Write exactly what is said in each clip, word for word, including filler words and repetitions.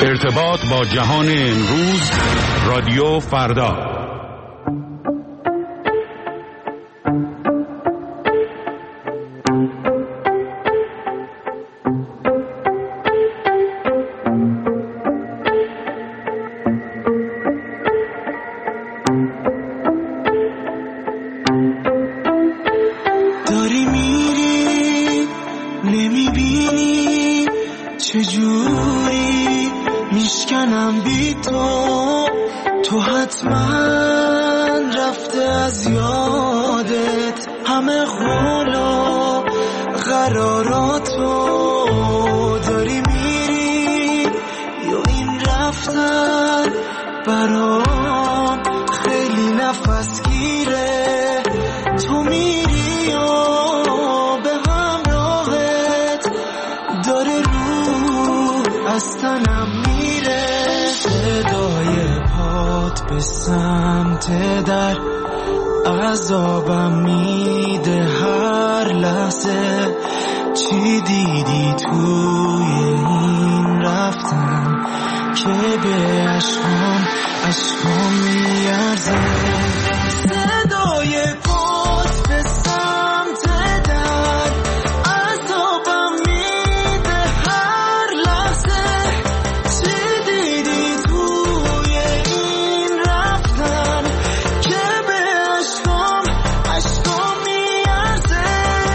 ارتباط با جهان امروز، رادیو فردا. داری میری نمیبینی چجوری میشکنم بی تو، تو حتما رفته از یادت همه قول و قراراتو. داری میری یا این رفتن برام خیلی نفس گیره، تو میری یا به همراهت داره رو از تنم میره. صدای پات به سمت در عذابم میده هر لحظه. چی دیدی توی این رفتن که به عشقام عشقام میارزه؟ صدای پات به سمت در عذابم میده هر لحظه. چی دیدی توی این رفتن که به عشقام عشقام میارزه؟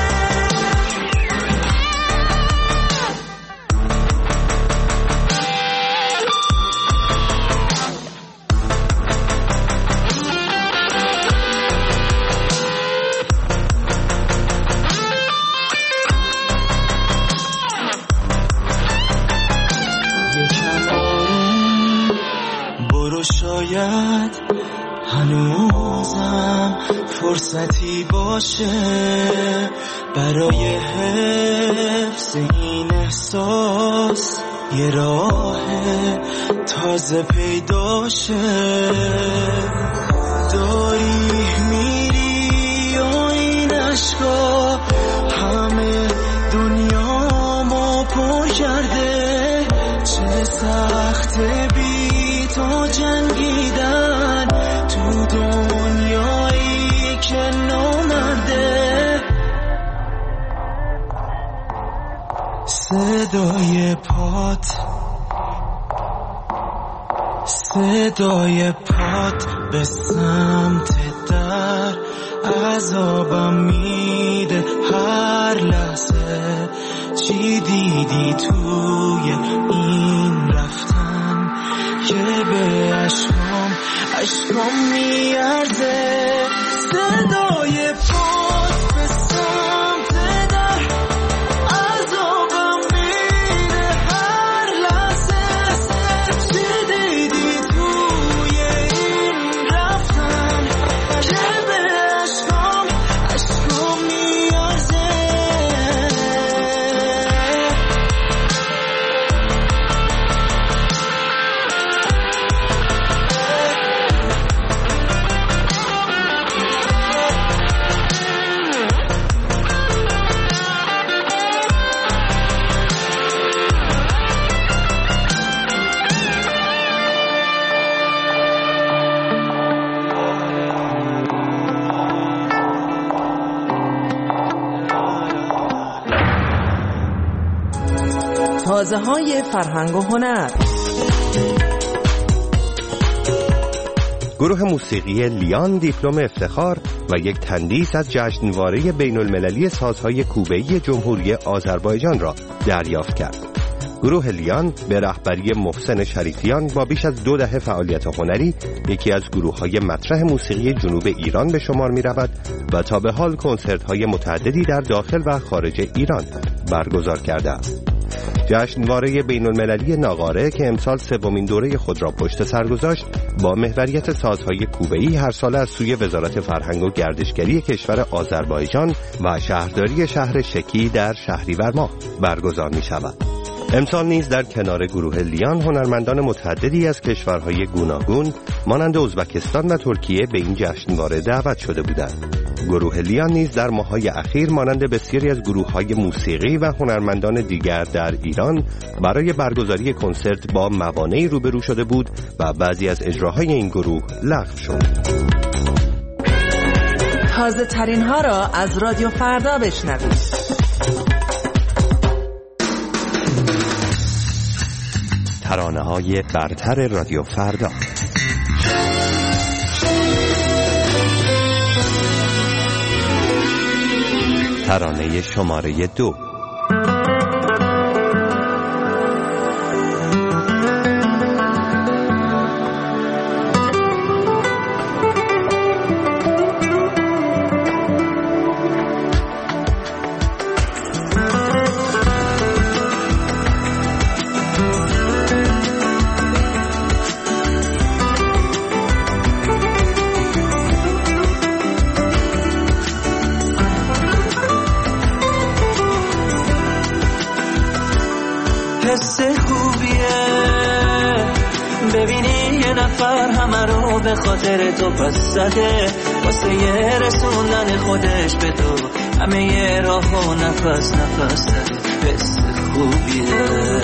شاید هنوزم فرصتی باشه برای حفظ این احساس، یه راه تازه پیدا شه. داری میری و این عشقا همه دنیامو پر کرده. چه سخته بی تو جنگیدن تو دنیایی که نامرده. صدای پات صدای پات به سمت در عذابم میده هر لحظه. چی دیدی توی این رفتن که به عشقام عشقام میارزه؟ صدای پات به سمت در عذابم میده هر لحظه. چی دیدی توی این رفتن که به عشقام عشقام میارزه؟ تازه های فرهنگ و هنر. گروه موسیقی لیان دیپلم افتخار و یک تندیس از جشنواره بین المللی سازهای کوبه‌ای جمهوری آذربایجان را دریافت کرد. گروه لیان به رهبری محسن شریفیان با بیش از دو دهه فعالیت هنری یکی از گروه‌های مطرح موسیقی جنوب ایران به شمار می‌رود و تا به حال کنسرت‌های متعددی در داخل و خارج ایران برگزار کرده است. جشنواره بین المللی ناقاره که امسال سومین دوره خود را پشت سر گذاشت با محوریت سازهای کوبه‌ای هر ساله از سوی وزارت فرهنگ و گردشگری کشور آذربایجان و شهرداری شهر شکی در شهریور ماه برگزار می شود. امسال نیز در کنار گروه لیان هنرمندان متعددی از کشورهای گوناگون مانند ازبکستان و ترکیه به این جشنواره دعوت شده بودند. گروه لیان نیز در ماه‌های اخیر مانند بسیاری از گروه‌های موسیقی و هنرمندان دیگر در ایران برای برگزاری کنسرت با موانعی روبرو شده بود و بعضی از اجراهای این گروه لغو شد. تازه ترین ها را از رادیو فردا بشنوید. ترانه‌های برتر رادیو فردا. ترانه شماره دو. حس خوبیه ببینی یه نفر همه رو به خاطر تو پس زده، واسه یه رسوندن خودش به تو همه یه راه و نفس نفس زده. حس خوبیه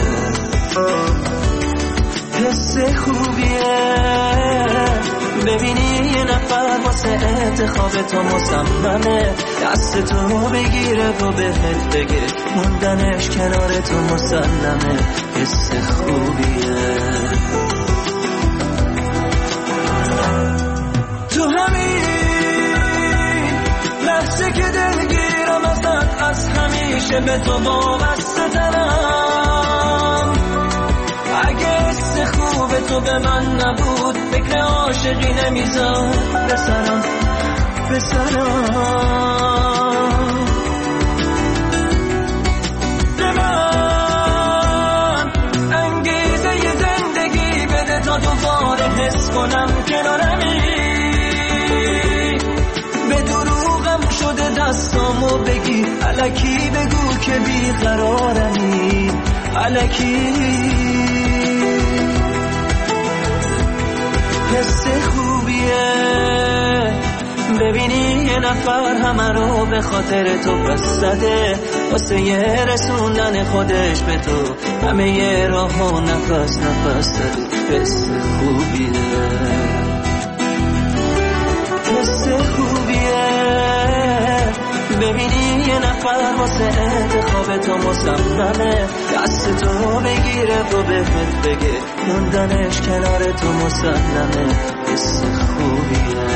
حس خوبیه ببینی یه نفر واسه انتخاب تو مصممه، دست تو بگیره و بهت بگه موندنش کنار تو مسلمه. حس خوبیه تو همین لحظه که دلگیرم ازت، از همیشه به تو وابسته ترم. اگه حس خوب تو به من نبود فکر عاشقی نمیزاد بسرم بسرم به من انگیزه ی زندگی بده تا دوباره حس کنم کنارمی. به دروغم شده دستامو بگی، الکی بگو که بیقرارمی، الکی. حس خوبیه ببینی یه نفر همه رو به خاطر تو پس زده، واسه یه رسوندن خودش به تو همه یه راه و نفس نفس زده. حس خوبیه حس خوبیه ببینی یه نفر واسه انتخاب تو مصممه، دست تو بگیره و بهت بگه موندنش کنار تو مسلمه. حس خوبیه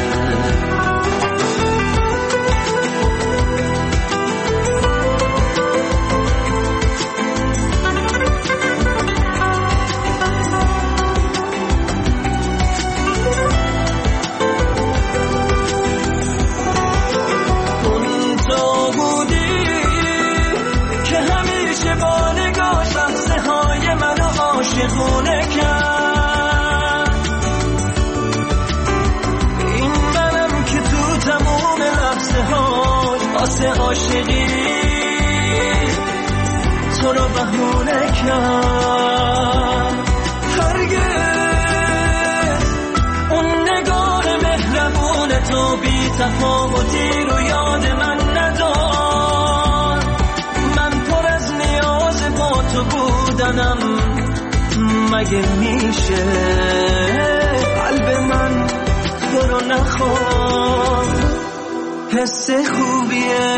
عاشقونه کرد. این منم که تو تموم لحظه هاش واسه عاشقی تو رو بهونه کرد. هرگز اون نگاه مهربون تو بی تفاوتی رو یاد من ندار. من پر از نیاز با تو بودنم، مگه میشه قلب من تو رو نخواد. حس خوبیه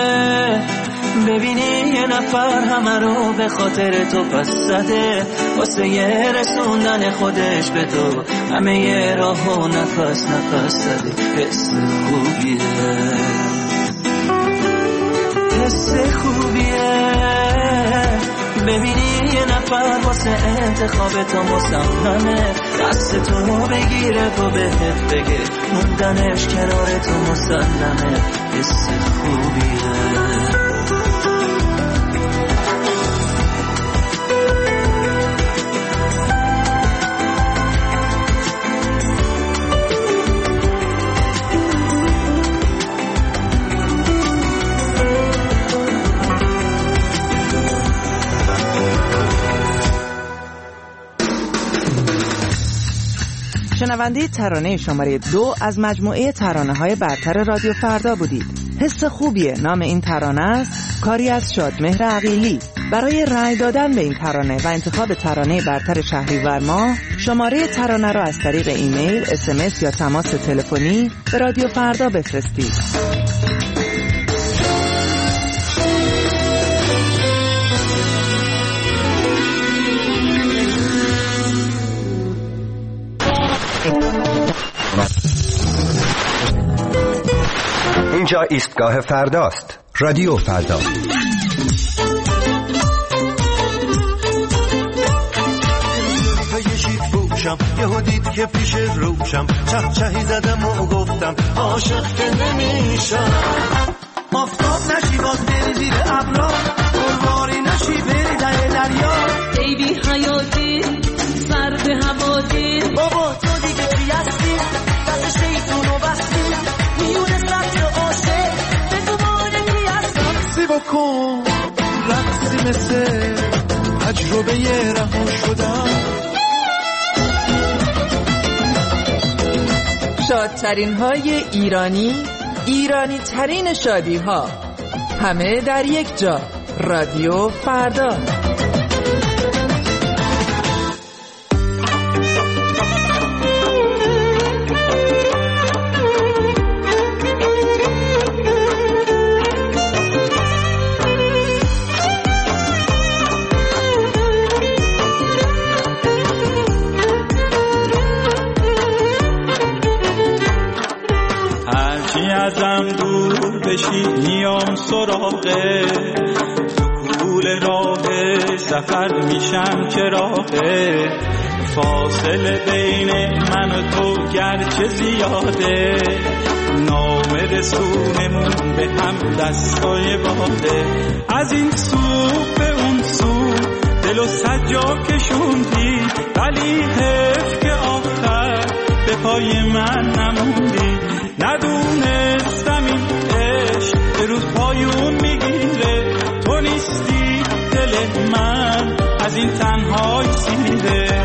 ببینی یه نفر همه رو به خاطر تو پس زده، واسه یه رسوندن خودش به تو همه یه راه و نفس نفس زده. حس خوبیه حس خوبیه ببینی یه نفر واسه انتخاب تو مصممه، دست تو بگیره و بهت بگه موندنش کنار تو مسلمه. حس خوبیه شنونده ترانه شماره دو از مجموعه ترانه های برتر رادیو فردا بودید. حس خوبیه نام این ترانه است، کاری از شادمهر عقیلی. برای رأی دادن به این ترانه و انتخاب ترانه برتر شهریور ماه شماره ترانه را از طریق ایمیل، اس ام اس یا تماس تلفنی به رادیو فردا بفرستید. اینجا ایستگاه فرداست. رادیو فردا. یهو دید که پیش روشم چه چهی زدم و گفتم عاشق که نمیشم. آفتاب نشی باز بری زیر ابرا، پرواری نشی بری در دریا. ای بی حیاتی سر به هواتی، بابا تو دیگه چی هستی؟ دست شیطونو بستی میونه سبت عاشق به دوباره کی هستم. سی بکن رقصی مثل تجربه رها شدم. شادترین های ایرانی، ایرانی ترین شادی ها، همه در یک جا. رادیو فردا. ازم دور بشی میام سراغه، تو کول راه سفر میشم چراغه. فاصله بین من و تو گرچه زیاده، نام رسونمون به هم دستای باده. از این سو به اون سو دل و سجا کشوندی، ولی حیف که آخر به پای من نموندی. ندونستم این عشق به روز پایون میگیره، تو نیستی دل من از این تنهای سیره.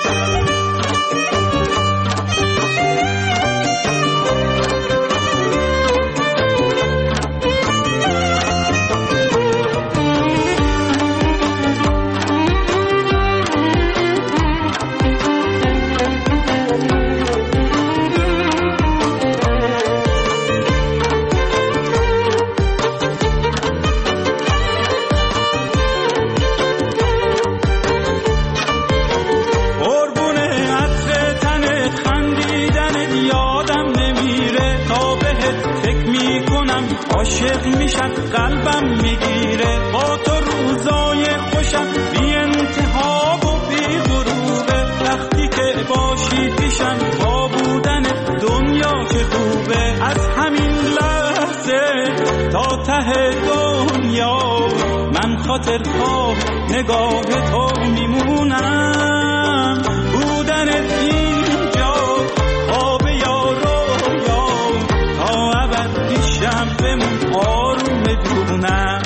عاشق میشم قلبم میگیره، با تو روزای خوشم بی انتها و بی غروبه. وقتی که باشی پیشم با بودن دنیا چه خوبه. از همین لحظه تا ته دنیا من خاطر ها نگاه تو میمونم. بودن اینجا خواب یا رویا تا ابد پیشم بمون آروم بدونم.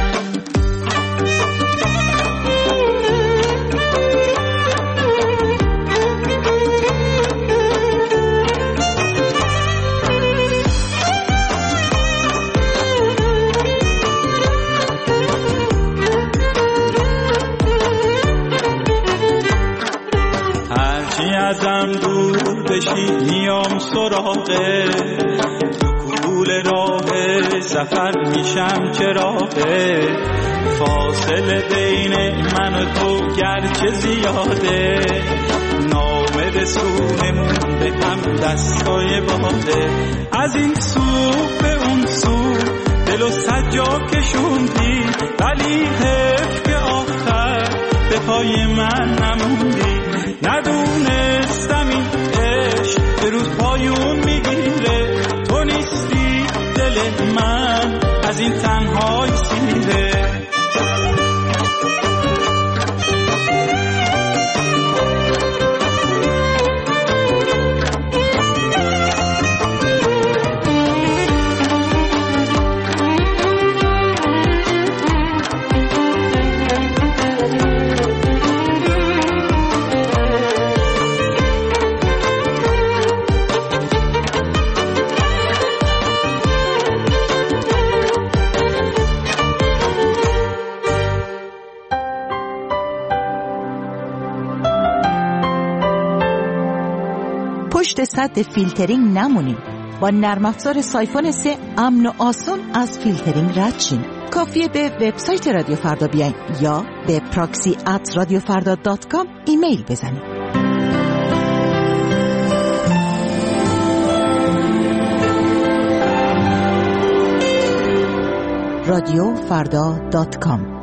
هرچی ازم دور بشی میام سراغه، کول راه سفر میشم چراغه. فاصله بین من و تو گرچه زیاده، نام رسونمون به هم دستای باده. از این سو به اون سو دل و سجا کشوندی، ولی حیف که آخر به پای من نموندی. ندونستم این عشق به روز پایون میگیره، تو نیستی دل من از این تنهای سیره. پشت سد فیلترینگ نمونیم. با نرم افزار سایفون سه امن و آسان از فیلترینگ رد شیم. کافیه به وبسایت رادیو فردا بیاین یا به پراکسی ات رادیو فردا دات کام ایمیل بزنید. رادیو فردا دات کام.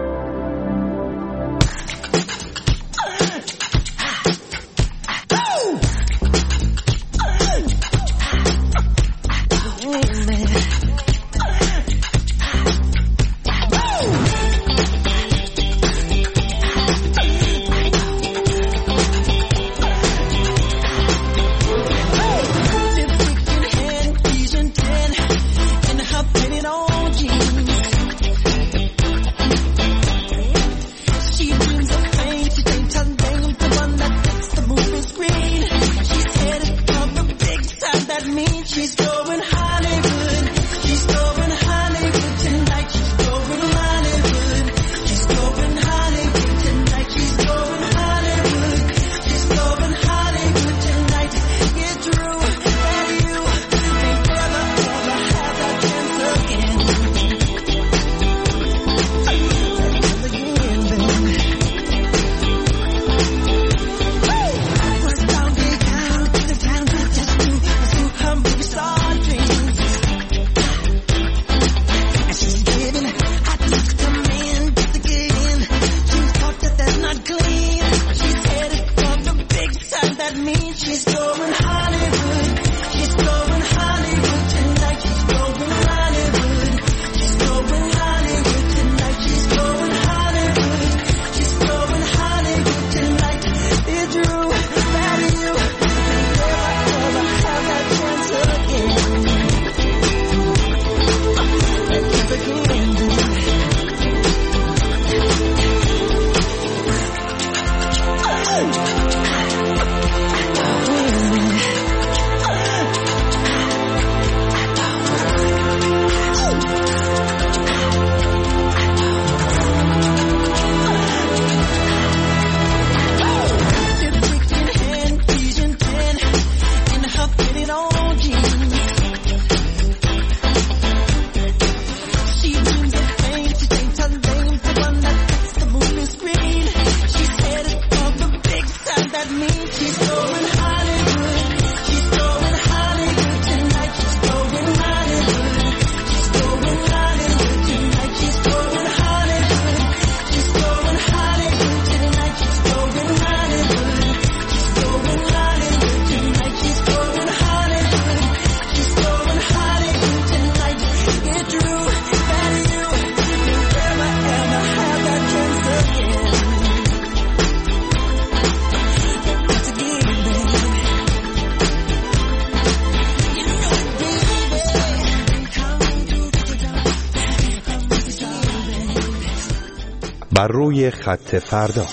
بر روی خط فردا.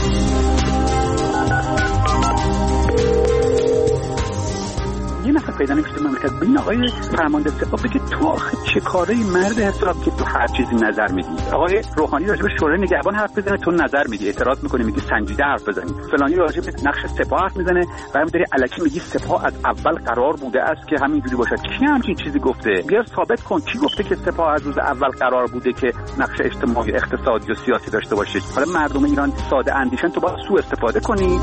یه نفر پیدا نمیشه تو مملکت ببین آقای فرمانده سپاه بگه تو آخه چه کاره مرد حساب که تو هر چیزی نظر میدی. آقای روحانی راجع به شورای نگهبان حرف بزنه تو نظر میدی، اعتراض میکنی میگی سنجیده حرف بزنید. فلانی راجع به نقش سپاه حرف میزنه بعد میذاری الکی میگی سپاه از اول قرار بوده است که همینجوری باشه. کی همچین چیزی گفته؟ بیا ثابت کن کی گفته که سپاه از روز اول قرار بوده که نقش اجتماعی اقتصادی و سیاسی داشته باشه. حالا مردم ایران ساده اندیشن تو باید سوء استفاده کنی.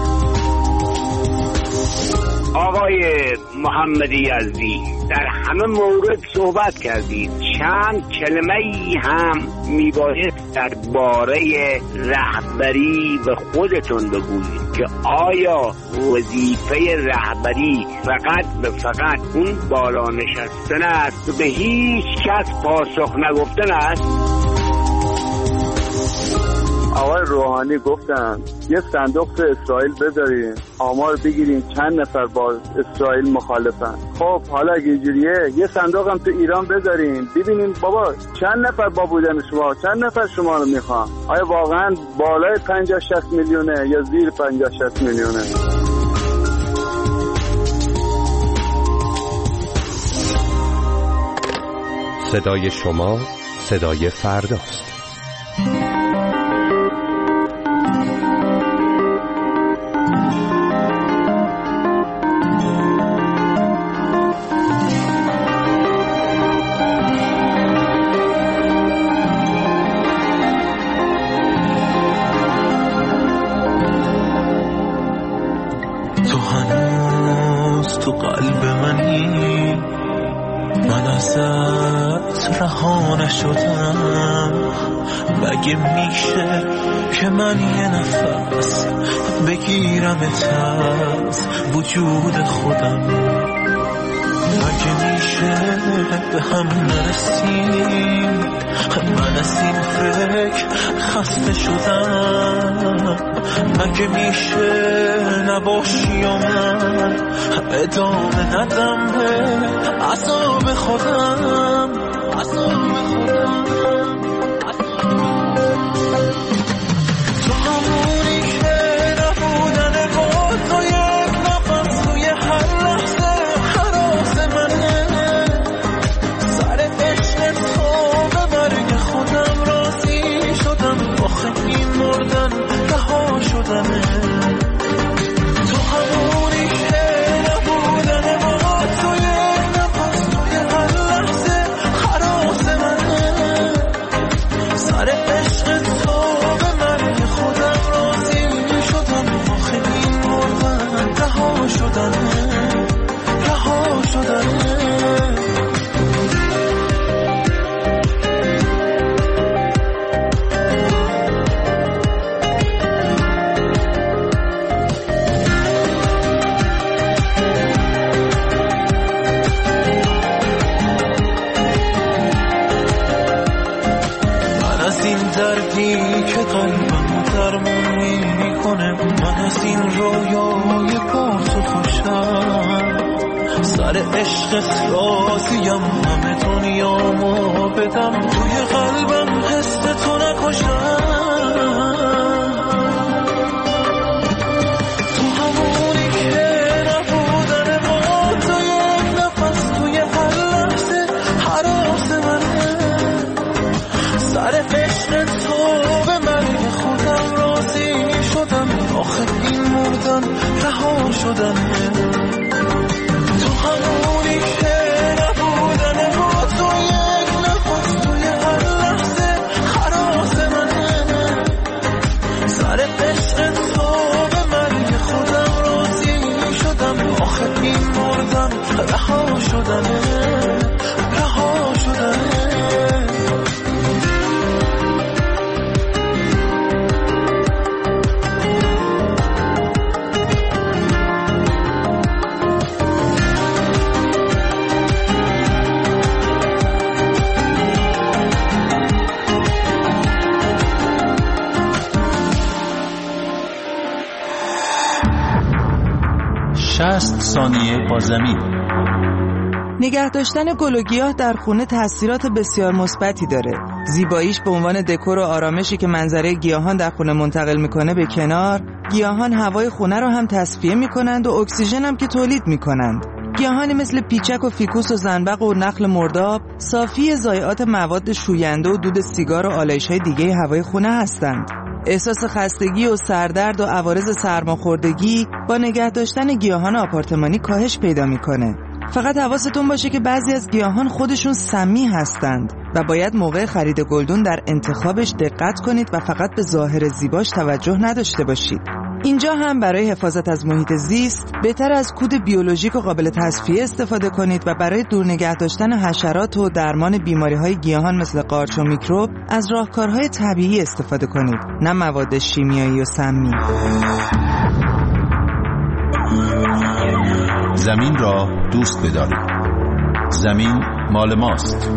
آقای محمدی یزدی در همه مورد صحبت کردید، چند کلمه ای هم میباید درباره رهبری به خودتون بگویید که آیا وظیفه رهبری فقط به فقط اون بالا نشستن است و به هیچ کس پاسخ نگفتن است؟ آقای روحانی گفتن یه صندوق تو اسرائیل بذارین آمار بگیرین چند نفر با اسرائیل مخالفن. خب حالا اگه اینجوریه یه صندوق هم تو ایران بذارین ببینین بابا چند نفر با بودن شما چند نفر شما رو میخوان. آیا واقعا بالای پنجاه شصت میلیونه یا زیر پنجاه شصت میلیونه؟ صدای شما صدای فرداست. تو قلب منی، من ازت رها نشدم. مگه میشه که من یه نفس بگیرمت از وجود خودم؟ مگه میشه به هم نرسیم؟ من از این فکر خسته شدم. مگه میشه نباشی و من ادامه ندم به عذاب خودم، عذاب خودم. تو همونی که نبودن با تو یک نفس توی هر لحظه حراس منه. سر عشق تو به مرگ خودم راضی شدم. آخه این مردن رها شدنه. تو همونی که نبودن با تو یک نفس توی هر لحظه حراس منه. سر عشق تو به مرگ خودم راضی شدم. آخه این مردن رها شدنه، رها شدنه. دردی که قلبم درمون میکنه، من از این رویای با تو خوشم. سر عشقت راضیم همه دنیامو بدم، توی قلبم حس تو نکشم. تو همونی که نبودن با تو یک نفس توی هر لحظه حراس منه. سر عشق تو به مرگ خودم راضی شدم. آخه این مردن رها شدنه. تو همونی که نبودن با تو یک نفس توی هر لحظه حراس منه. سر عشق تو به مرگ خودم راضی شدم. آخه این مردن رها شدنه، رها شدنه. شصت ثانیه با زمین. نگه داشتن گل و گیاه در خونه تأثیرات بسیار مثبتی داره. زیباییش به عنوان دکور و آرامشی که منظره گیاهان در خونه منتقل میکنه به کنار، گیاهان هوای خونه رو هم تصفیه میکنند و اکسیژن هم که تولید میکنند. گیاهانی مثل پیچک و فیکوس و زنبق و نخل مرداب صافی ضایعات مواد شوینده و دود سیگار و آلایش‌های دیگه هوای خونه هستند. احساس خستگی و سردرد و عوارض سرماخوردگی با نگه داشتن گیاهان آپارتمانی کاهش پیدا میکنه. فقط حواستون باشه که بعضی از گیاهان خودشون سمی هستند و باید موقع خرید گلدون در انتخابش دقت کنید و فقط به ظاهر زیباش توجه نداشته باشید. اینجا هم برای حفاظت از محیط زیست بهتر از کود بیولوژیک و قابل تصفیه استفاده کنید و برای دور نگه داشتن حشرات و درمان بیماری‌های گیاهان مثل قارچ و میکروب از راهکارهای طبیعی استفاده کنید، نه مواد شیمیایی و سمی. زمین را دوست بدارید. زمین مال ماست.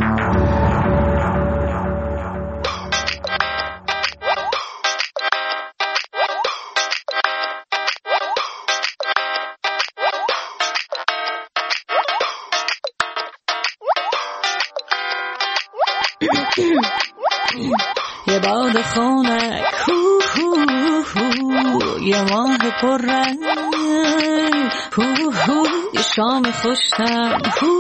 یه باد خنک یه ماه پررنگ یه شام خوشتم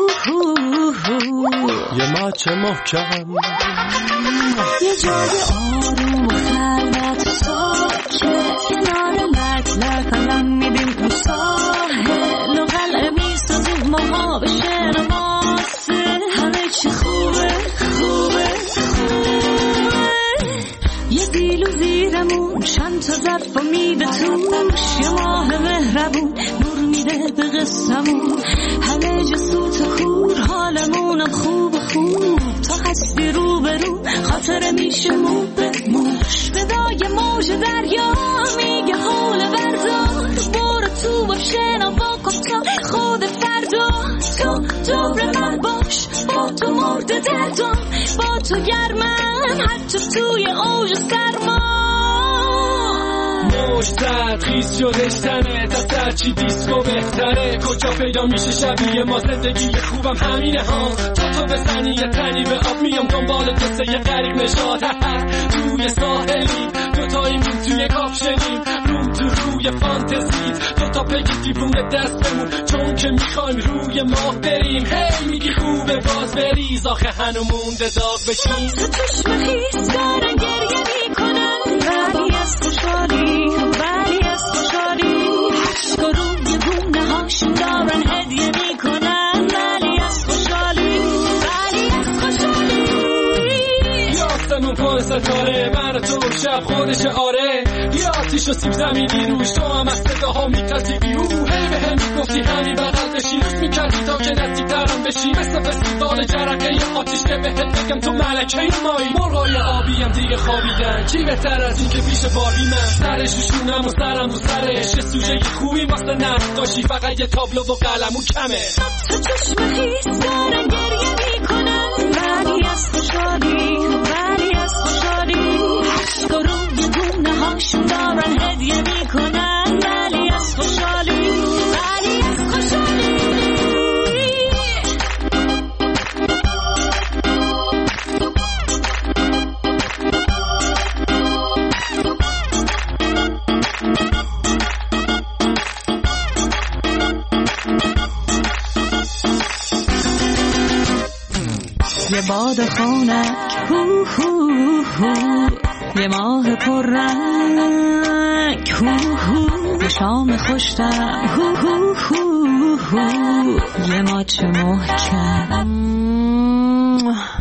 یه ماچ محکم یه جای آروم و خلوت ساکت کنار مطلع قلم میدیم ساحل و قلعه میسازیم ماها به شعر ماسه همه چی خوبه خوبه خوبه یه دیلو زیرمون چند تا ظرف و میده توش یه ماه مهربون نور رسیده به قصمون، همه جا سوت خور، حالمونم خوب خوب. تا هستی رو به رو خاطر میشه مو به موش، بدای موج دریا میگه حول بردار، برو تو با شنوا کن تا خود فردا. تو دور من باش، با تو مرد دردم، با تو گرمم حتی توی اوج سرما. موج زد خیز شدش تنه، دست هرچی دیسکو بهتره. کجا پیدا میشه شبیه ما زندگی خوبم همینه ها. تا تو بزنی یه تنی به آب میام دنبال قصه یه غریب نشاد. توی ساحلی دوتاییمون توی کاپشنیم، رو تو روی فانتزیت دوتا پگی دیوونه دست بمون، چون که میخوایم روی ماه بریم. هی میگی خوبه باز بریز، آخه هنو مونده داغ بشیم. تو چشم خیز دارن گریه میکنن، ولی از خوشحالی ولی از خوشحالی. عشق روی گونه هاشون دارن هدیه میکنن، ولی از خوشحالی ولی از خوشحالی. یافتمون پای ستاره، من تو شب خودش آره. یه آتیش و سیب زمینی روش، تو هم از صداها میترسی بیرو. هی به هم میگفتی همین بغل بشی، روز میکردی تا که نزدیک ترم بشی. مثل فستیوال جرقه یه آتیش که بهت بگم تو ملکه مایی. مرغای آبی هم دیگه خوابیدن، کی بهتر از این که پیش بابی من. سرش روشونم و سرم رو سرش، یه سوژه خوبی واسه نقاشی، فقط یه تابلو و قلمو کمه. تو چشم خیز دارن گریه میکنن، ولی از خوشحالی ولی از خوشحالی. عشق روی گونه هاشون دارن هدیه میکنن، ولی از خوشحالی ولی از خوشحالی. یه باد خونک هو هو هو، یه ماه پررنگ هو هو، یه شام خوشتم هو هو هو هو، یه ماچ محکم.